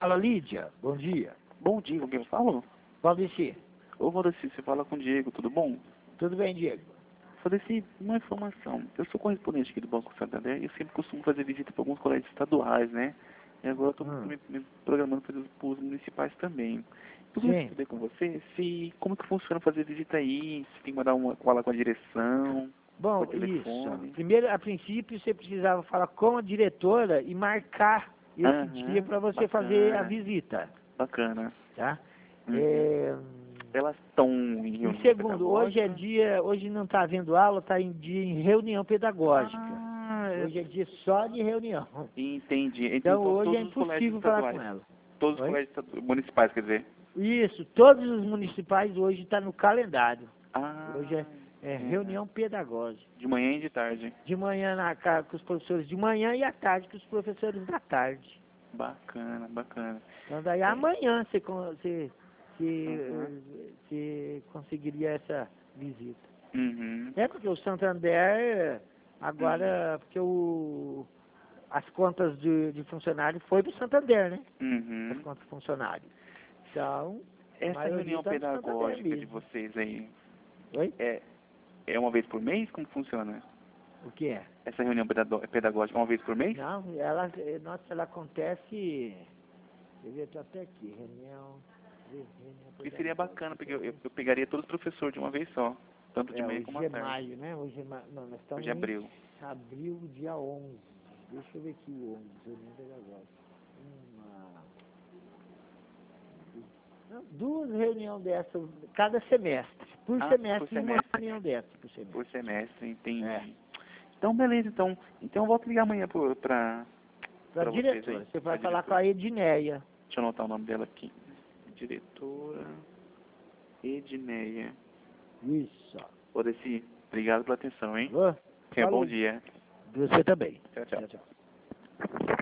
Fala, Lídia. Bom dia. Bom dia, com quem eu falo? Valdeci. Ô, Valdeci, você fala com o Diego, tudo bom? Tudo bem, Diego? Valdeci, uma informação. Eu sou correspondente aqui do Banco Santander e eu sempre costumo fazer visita para alguns colégios estaduais, né? E agora eu estou me programando para os municipais também. Eu queria Sim. saber com você como que funciona fazer visita aí, se tem que mandar falar com a direção, Bom, por telefone. isso. Primeiro, a princípio, você precisava falar com a diretora e marcar esse dia para você fazer a visita, Bacana. tá? Uhum. Elas estão em reunião Em segundo, pedagógica? hoje não está havendo aula, está em dia em reunião pedagógica. Hoje é dia só de reunião. Entendi. Então hoje é todos os colégios impossível falar estaduais. com ela. Todos os Oi? colégios municipais, quer dizer. Isso, todos os municipais hoje está no calendário. Ah, Hoje é reunião pedagógica. de manhã e de tarde. De manhã com os professores de manhã e à tarde com os professores da tarde. Bacana, bacana. Então daí amanhã você conseguiria essa visita. Uhum. É porque o Santander agora, porque as contas de funcionário foi para o Santander, né? As Uhum. contas de funcionário. Então, a Essa maioria reunião tá no Santander pedagógica de mesmo. vocês aí, Oi? é uma vez por mês? Como funciona? O que é? Essa reunião pedagógica é uma vez por mês? Não, ela acontece. Eu estou até aqui, reunião E seria bacana, porque pedagógica. eu pegaria todos os professores de uma vez só. Tanto de manhã Hoje como à é tarde. maio, né? Não, nós estamos Hoje é abril. em abril, dia 11. Deixa eu ver aqui o 11, reunião pedagógica. Duas reuniões dessas, cada semestre. Por semestre, uma reunião dessa por semestre. Por semestre, entendi. É. Então, beleza. Então eu volto a ligar amanhã pra Para a vocês diretora. aí. Você vai Pra falar com diretora. a Edneia. Deixa eu anotar o nome dela aqui. Diretora Edneia. Isso. Odeci, obrigado pela atenção, hein? Ô, Tenha bom falou. dia. Você também. Tchau, tchau. Tchau, tchau.